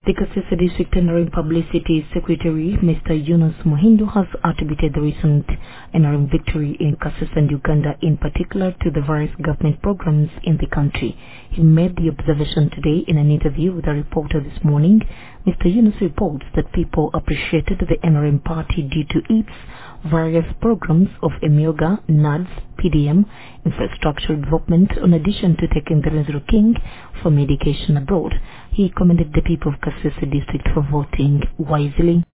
The Kasese District NRM Publicity Secretary, Mr. Yunus Muhindo, has attributed the recent NRM victory in Kasese and Uganda in particular to the various government programs in the country. He made the observation today in an interview with a reporter this morning. Mr. Yunus reports that people appreciated the NRM party due to its various programs of EMIOGA, NADS, PDM, infrastructure development, in addition to taking the Renzero King for medication abroad. He commended the people of Kasese District for voting wisely.